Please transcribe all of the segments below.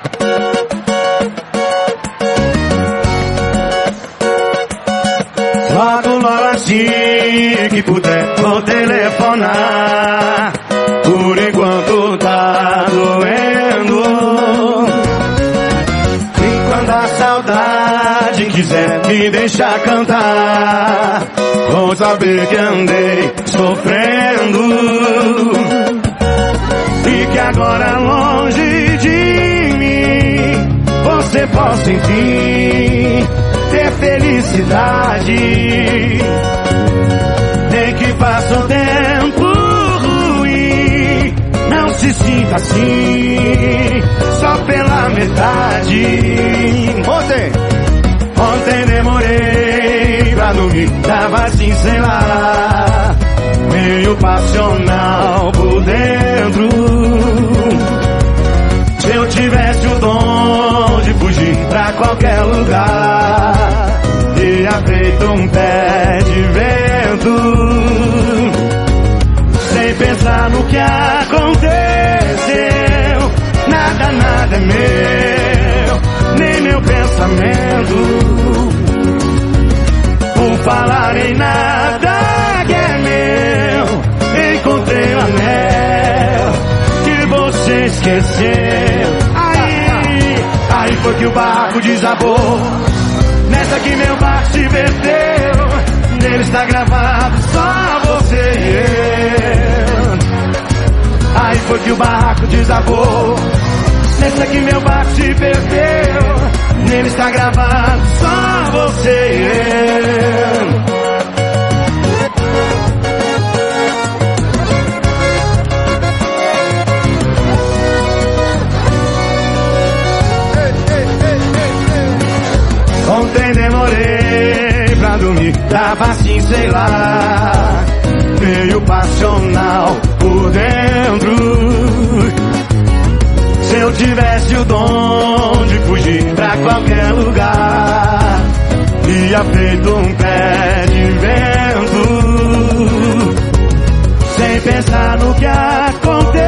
Logo assim que puder, vou telefonar. Por enquanto tá doendo. E quando a saudade quiser me deixar cantar, vou saber que andei sofrendo. E que agora longe de mim você possa enfim ter felicidade. Nem que passa o tempo ruim, não se sinta assim só pela metade. Ontem demorei pra dormir, tava assim, sei lá, meio passional por dentro. Se eu tivesse o dom de fugir pra qualquer lugar, teria feito um pé de vento, sem pensar no que aconteceu. Nada é meu, nem meu pensamento. Por falar em nada que é meu, encontrei o anel que você esqueceu. Aí foi que o barco desabou, nessa que meu barco se perdeu. Nele está gravado só você e eu. Aí foi que o barco desabou, nessa que meu barco se perdeu. Nele está gravado só você e eu. Ontem demorei pra dormir, tava assim, sei lá, meio passional por dentro. Se eu tivesse o dom de fugir pra qualquer lugar, ia feito um pé de vento, sem pensar no que aconteceu.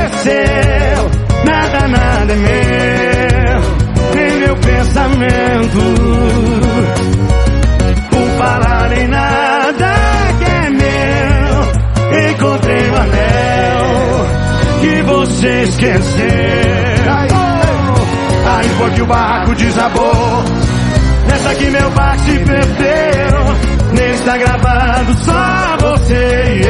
Nada é meu, nem meu pensamento. Por falar em nada que é meu, encontrei o anel que você esqueceu. Aí foi que o barco desabou, nessa que meu barco se perdeu. Nele está gravado só você e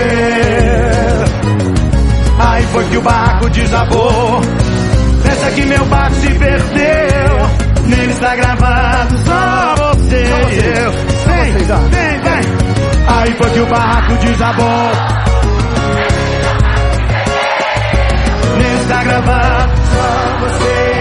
eu. Aí foi que o barco desabou, nessa que meu barco se perdeu. Nele está gravado só você e eu. Vem. Aí foi que o barco desabou, nele está gravado só você e eu.